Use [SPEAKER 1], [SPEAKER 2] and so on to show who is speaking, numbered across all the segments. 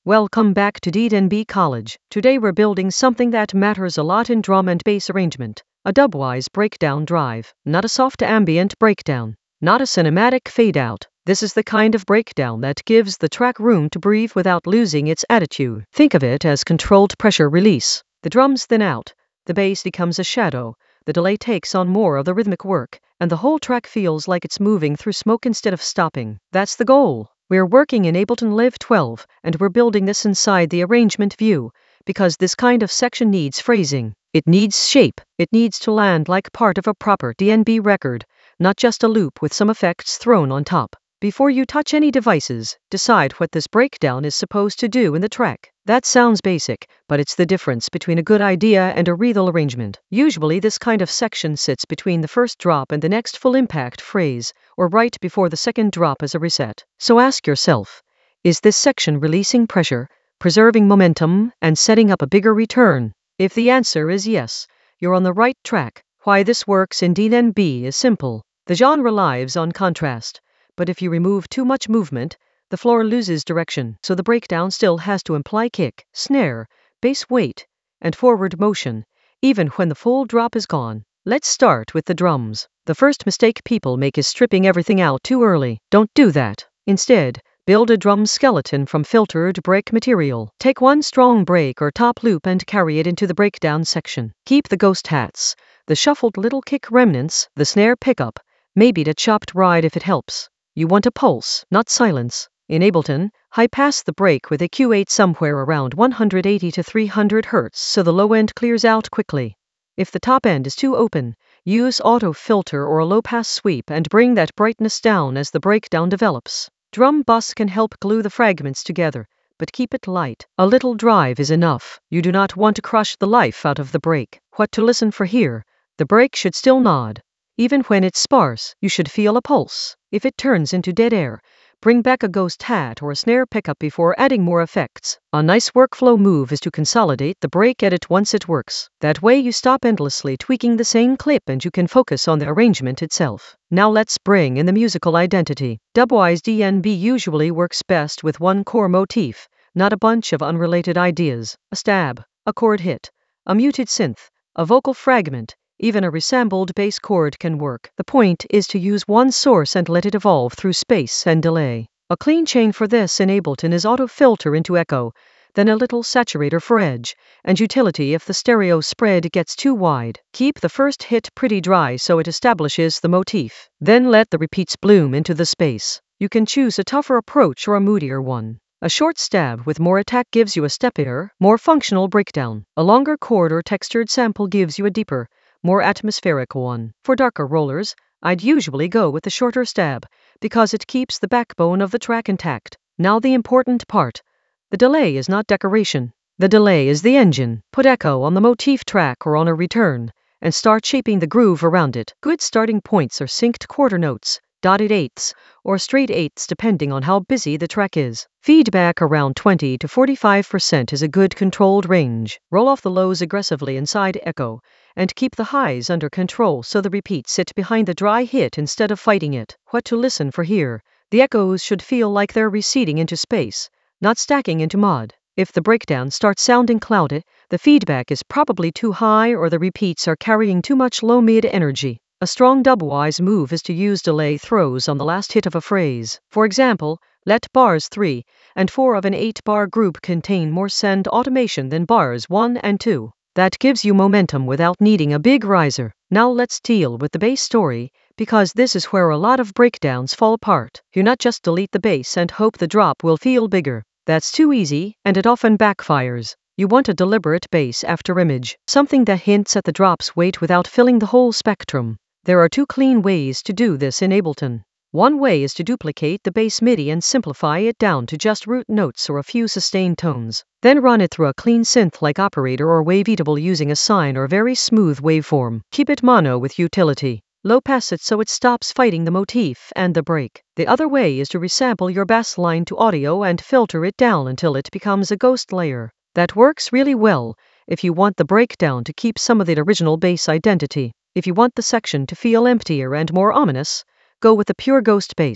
[SPEAKER 1] Welcome back to D&B College. Today we're building something that matters a lot in drum and bass arrangement. A dubwise breakdown drive. Not a soft ambient breakdown. Not a cinematic fade out. This is the kind of breakdown that gives the track room to breathe without losing its attitude. Think of it as controlled pressure release. The drums thin out. The bass becomes a shadow. The delay takes on more of the rhythmic work, and the whole track feels like it's moving through smoke instead of stopping. That's the goal. We're working in Ableton Live 12, and we're building this inside the arrangement view, because this kind of section needs phrasing. It needs shape. It needs to land like part of a proper D&B record, not just a loop with some effects thrown on top. Before you touch any devices, decide what this breakdown is supposed to do in the track. That sounds basic, but it's the difference between a good idea and a real arrangement. Usually this kind of section sits between the first drop and the next full impact phrase, or right before the second drop as a reset. So ask yourself, is this section releasing pressure, preserving momentum, and setting up a bigger return? If the answer is yes, you're on the right track. Why this works in D&B is simple. The genre lives on contrast. But if you remove too much movement, the floor loses direction, so the breakdown still has to imply kick, snare, bass weight, and forward motion, even when the full drop is gone. Let's start with the drums. The first mistake people make is stripping everything out too early. Don't do that. Instead, build a drum skeleton from filtered break material. Take one strong break or top loop and carry it into the breakdown section. Keep the ghost hats, the shuffled little kick remnants, the snare pickup, maybe the chopped ride if it helps. You want a pulse, not silence. In Ableton, high pass the break with a Q8 somewhere around 180 to 300 Hz so the low end clears out quickly. If the top end is too open, use auto filter or a low pass sweep and bring that brightness down as the breakdown develops. Drum bus can help glue the fragments together, but keep it light. A little drive is enough. You do not want to crush the life out of the break. What to listen for here? The break should still nod. Even when it's sparse, you should feel a pulse. If it turns into dead air, bring back a ghost hat or a snare pickup before adding more effects. A nice workflow move is to consolidate the break edit once it works. That way you stop endlessly tweaking the same clip and you can focus on the arrangement itself. Now let's bring in the musical identity. Dubwise D&B usually works best with one core motif, not a bunch of unrelated ideas. A stab, a chord hit, a muted synth, a vocal fragment. Even a resampled bass chord can work. The point is to use one source and let it evolve through space and delay. A clean chain for this in Ableton is auto filter into echo, then a little saturator for edge, and utility if the stereo spread gets too wide. Keep the first hit pretty dry so it establishes the motif. Then let the repeats bloom into the space. You can choose a tougher approach or a moodier one. A short stab with more attack gives you a steppier, more functional breakdown. A longer chord or textured sample gives you a deeper, more atmospheric one. For darker rollers, I'd usually go with the shorter stab, because it keeps the backbone of the track intact. Now the important part. The delay is not decoration. The delay is the engine. Put echo on the motif track or on a return, and start shaping the groove around it. Good starting points are synced quarter notes, dotted eighths, or straight eighths depending on how busy the track is. Feedback around 20 to 45% is a good controlled range. Roll off the lows aggressively inside echo, and keep the highs under control so the repeats sit behind the dry hit instead of fighting it. What to listen for here? The echoes should feel like they're receding into space, not stacking into mod. If the breakdown starts sounding clouded, the feedback is probably too high or the repeats are carrying too much low mid energy. A strong dubwise move is to use delay throws on the last hit of a phrase. For example, let bars 3 and 4 of an 8-bar group contain more send automation than bars 1 and 2. That gives you momentum without needing a big riser. Now let's deal with the bass story, because this is where a lot of breakdowns fall apart. You not just delete the bass and hope the drop will feel bigger. That's too easy, and it often backfires. You want a deliberate bass after image, something that hints at the drop's weight without filling the whole spectrum. There are two clean ways to do this in Ableton. One way is to duplicate the bass MIDI and simplify it down to just root notes or a few sustained tones. Then run it through a clean synth-like operator or waveatable using a sine or very smooth waveform. Keep it mono with utility. Low pass it so it stops fighting the motif and the break. The other way is to resample your bass line to audio and filter it down until it becomes a ghost layer. That works really well if you want the breakdown to keep some of the original bass identity. If you want the section to feel emptier and more ominous, go with the pure ghost bass.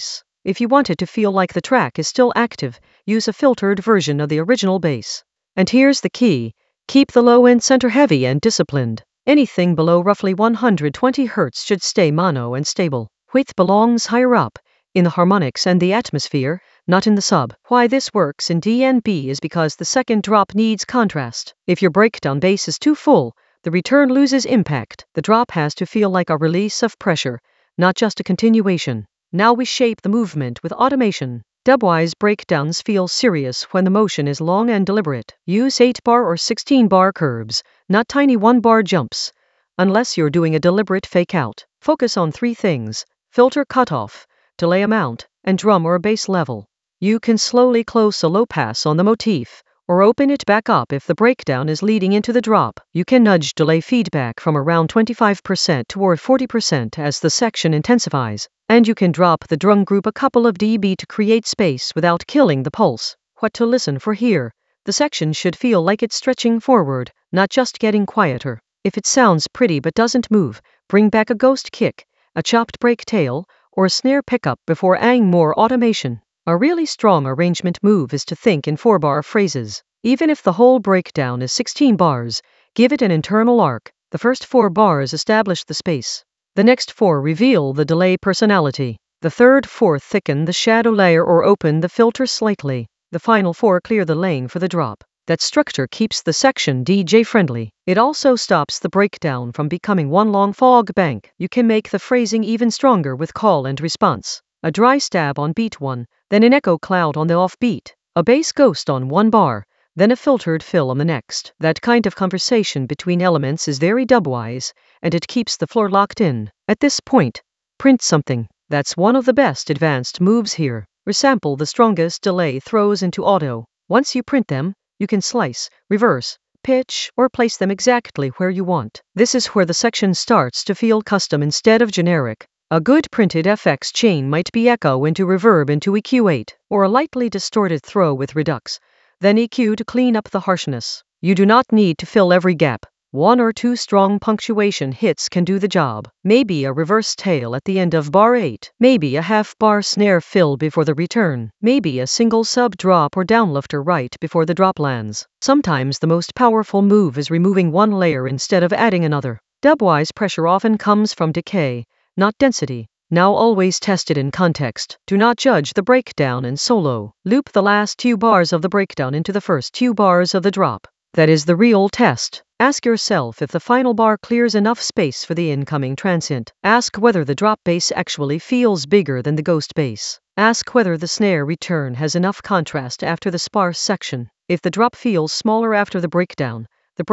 [SPEAKER 1] If you want it to feel like the track is still active, use a filtered version of the original bass. And here's the key. Keep the low end center heavy and disciplined. Anything below roughly 120 Hz should stay mono and stable. Width belongs higher up, in the harmonics and the atmosphere, not in the sub. Why this works in DnB is because the second drop needs contrast. If your breakdown bass is too full, the return loses impact. The drop has to feel like a release of pressure, not just a continuation. Now we shape the movement with automation. Dubwise breakdowns feel serious when the motion is long and deliberate. Use 8-bar or 16-bar curves, not tiny 1-bar jumps. Unless you're doing a deliberate fake-out. Focus on 3 things: filter cutoff, delay amount, and drum or bass level. You can slowly close a low pass on the motif, or open it back up if the breakdown is leading into the drop. You can nudge delay feedback from around 25% toward 40% as the section intensifies. And you can drop the drum group a couple of dB to create space without killing the pulse. What to listen for here? The section should feel like it's stretching forward, not just getting quieter. If it sounds pretty but doesn't move, bring back a ghost kick, a chopped break tail, or a snare pickup before adding more automation. A really strong arrangement move is to think in 4-bar phrases. Even if the whole breakdown is 16 bars, give it an internal arc. The first 4 bars establish the space. The next 4 reveal the delay personality. The third 4 thicken the shadow layer or open the filter slightly. The final 4 clear the lane for the drop. That structure keeps the section DJ friendly. It also stops the breakdown from becoming one long fog bank. You can make the phrasing even stronger with call and response. A dry stab on beat 1, then an echo cloud on the off beat, a bass ghost on 1 bar, then a filtered fill on the next. That kind of conversation between elements is very dubwise, and it keeps the floor locked in. At this point, print something. That's one of the best advanced moves here. Resample the strongest delay throws into auto. Once you print them, you can slice, reverse, pitch, or place them exactly where you want. This is where the section starts to feel custom instead of generic. A good printed FX chain might be echo into reverb into EQ8, or a lightly distorted throw with redux, then EQ to clean up the harshness. You do not need to fill every gap. 1 or 2 strong punctuation hits can do the job. Maybe a reverse tail at the end of bar 8. Maybe a half-bar snare fill before the return. Maybe a single sub drop or downlifter right before the drop lands. Sometimes the most powerful move is removing one layer instead of adding another. Dubwise pressure often comes from decay, not density. Now always test it in context. Do not judge the breakdown in solo. Loop the last 2 bars of the breakdown into the first 2 bars of the drop. That is the real test. Ask yourself if the final bar clears enough space for the incoming transient. Ask whether the drop bass actually feels bigger than the ghost bass. Ask whether the snare return has enough contrast after the sparse section. If the drop feels smaller after the breakdown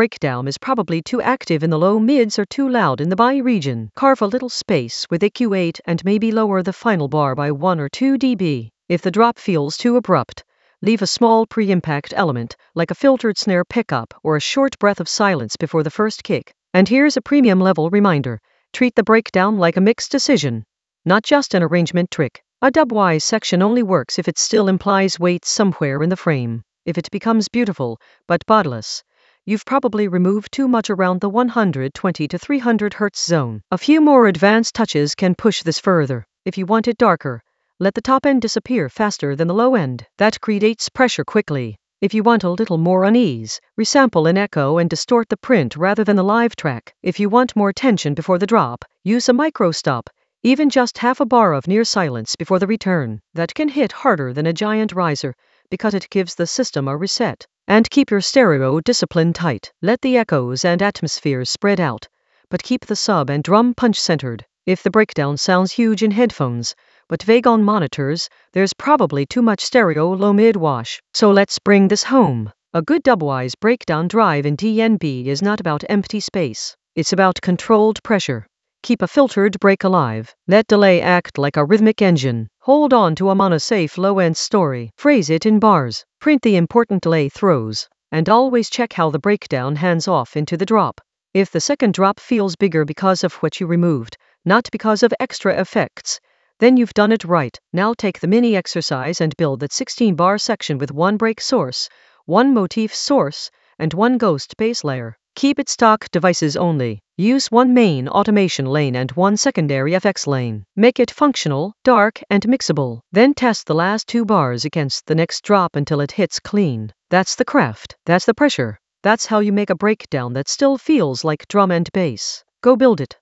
[SPEAKER 1] is probably too active in the low mids or too loud in the bi region. Carve a little space with EQ8 and maybe lower the final bar by 1 or 2 dB. If the drop feels too abrupt, leave a small pre-impact element, like a filtered snare pickup or a short breath of silence before the first kick. And here's a premium level reminder. Treat the breakdown like a mixed decision, not just an arrangement trick. A dubwise section only works if it still implies weight somewhere in the frame. If it becomes beautiful, but bodiless, you've probably removed too much around the 120 to 300 Hz zone. A few more advanced touches can push this further. If you want it darker, let the top end disappear faster than the low end. That creates pressure quickly. If you want a little more unease, resample an echo and distort the print rather than the live track. If you want more tension before the drop, use a micro stop, even just half a bar of near silence before the return. That can hit harder than a giant riser, because it gives the system a reset. And keep your stereo discipline tight. Let the echoes and atmospheres spread out, but keep the sub and drum punch centered. If the breakdown sounds huge in headphones, but vague on monitors, there's probably too much stereo low mid wash. So let's bring this home. A good dubwise breakdown drive in DnB is not about empty space. It's about controlled pressure. Keep a filtered break alive. Let delay act like a rhythmic engine. Hold on to a monosafe low-end story. Phrase it in bars. Print the important delay throws. And always check how the breakdown hands off into the drop. If the second drop feels bigger because of what you removed, not because of extra effects, then you've done it right. Now take the mini exercise and build that 16-bar section with 1 break source, 1 motif source, and 1 ghost bass layer. Keep it stock devices only. Use one main automation lane and one secondary FX lane. Make it functional, dark, and mixable. Then test the last 2 bars against the next drop until it hits clean. That's the craft. That's the pressure. That's how you make a breakdown that still feels like drum and bass. Go build it.